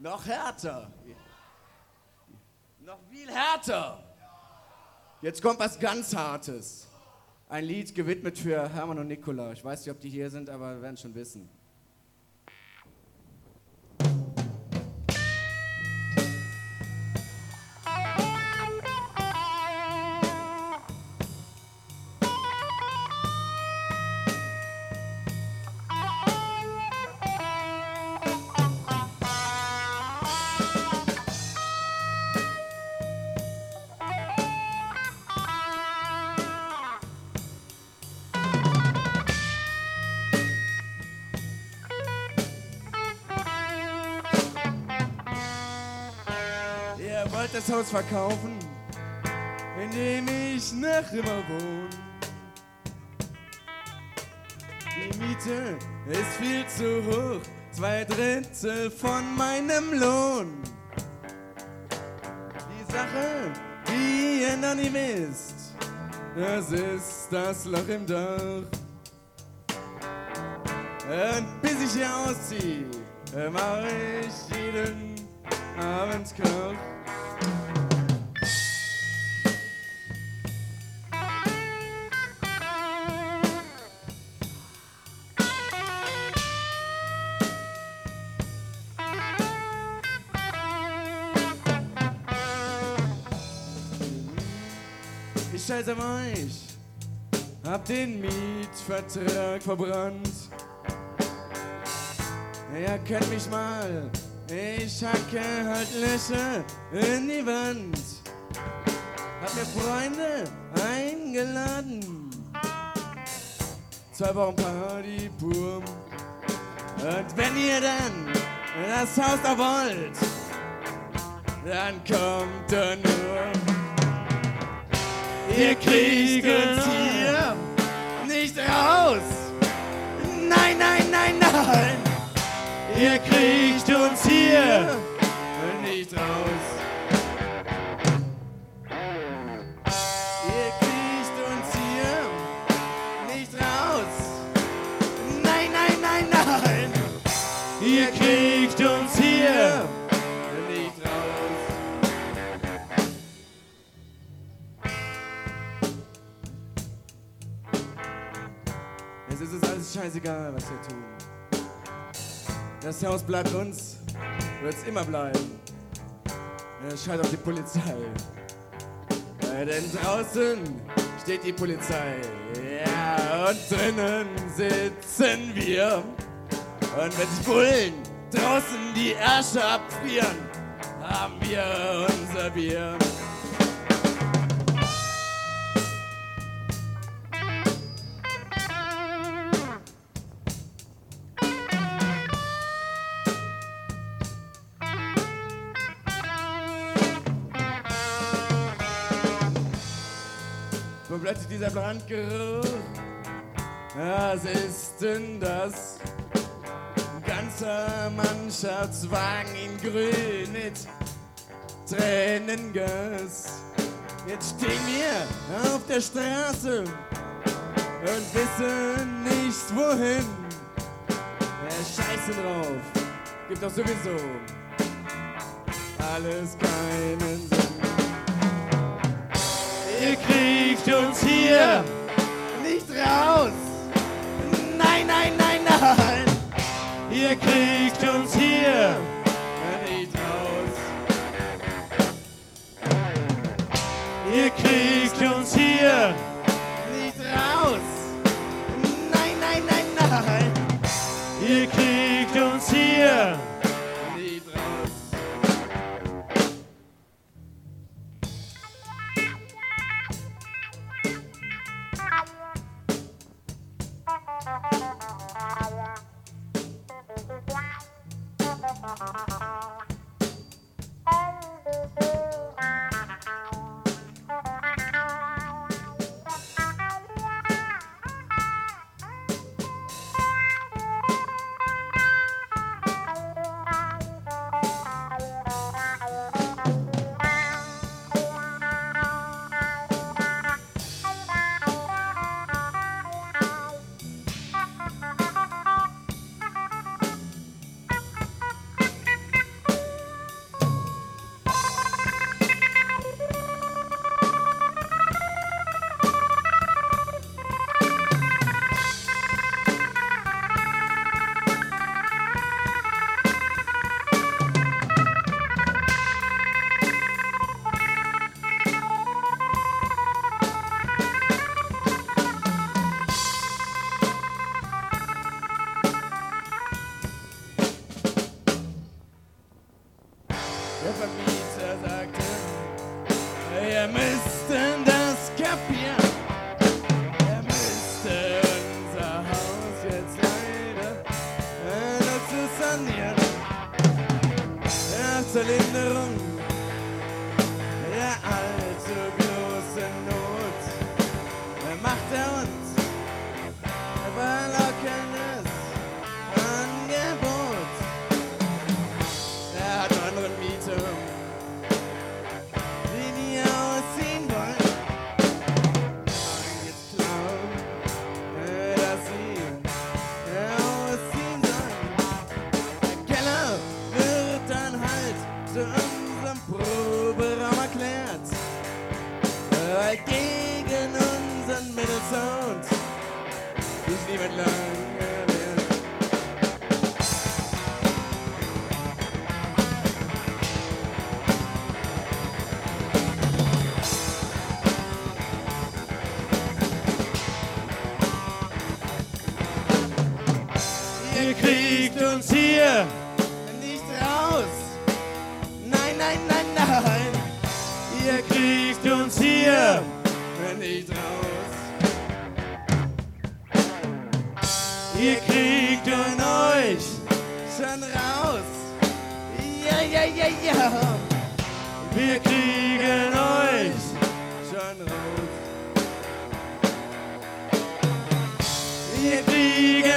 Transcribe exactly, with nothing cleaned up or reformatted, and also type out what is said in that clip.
Noch härter. Noch viel härter. Jetzt kommt was ganz Hartes. Ein Lied gewidmet für Hermann und Nicola. Ich weiß nicht, ob die hier sind, aber wir werden schon wissen. Ihr wollt das Haus verkaufen, in dem ich noch immer wohne. Die Miete ist viel zu hoch, zwei Drittel von meinem Lohn. Die Sache, die ihr noch nie wisst, das ist das Loch im Dach. Und bis ich hier ausziehe, mach ich jeden Abend Koch. Ich scheiß auf euch, hab den Mietvertrag verbrannt. Ihr kennt mich mal, ich hacke halt Löcher in die Wand. Hab mir Freunde eingeladen, zwei Wochen Party pur. Und wenn ihr dann das Haus da wollt, dann kommt er nur. Ihr kriegt uns hier nicht raus. Nein, nein, nein, nein. Ihr kriegt uns hier nicht raus. Ihr kriegt uns hier nicht raus. Nein, nein, nein, nein. Ihr kriegt uns hier nicht raus. Es ist uns alles scheißegal, was wir tun. Das Haus bleibt uns, wird's immer bleiben. Scheiß auf die Polizei. Ja, denn draußen steht die Polizei. Ja, und drinnen sitzen wir. Und wenn sich Bullen draußen die Ärsche abfrieren, haben wir unser Bier. Und plötzlich dieser Brandgeruch. Was ist denn das? Ein ganzer Mannschaftswagen in Grün mit Tränengas. Jetzt stehen wir auf der Straße und wissen nicht wohin. Ja, scheiße drauf, gibt doch sowieso alles keinen Sinn. Ihr kriegt uns hier nicht raus. Nein, nein, nein, nein. Ihr kriegt uns hier nicht raus. Ihr kriegt uns hier nicht raus. Nein, nein, nein, nein. Ihr kriegt uns hier nicht raus. Der Vermieter sagte, ihr müsst denn das kapieren. Er müsste unser Haus jetzt leider äh, noch zu sanieren. Ja, zur Linderung der allzu großen Not macht er uns ein verlockendes Angebot. Er hat einen anderen Mieter, die nie ausziehen wollen. Und jetzt glauben, dass sie ausziehen sollen. Der Keller wird dann halt zu unserem Proberaum erklärt, weil gegen unseren Mittelsound ist niemand lange wert. Ihr kriegt uns hier nicht raus. Nein, nein, nein, nein. Ihr kriegt uns hier nicht raus. Ihr kriegt und euch schon raus. Ja, ja, ja, ja. Wir kriegen euch schon raus. Wir kriegen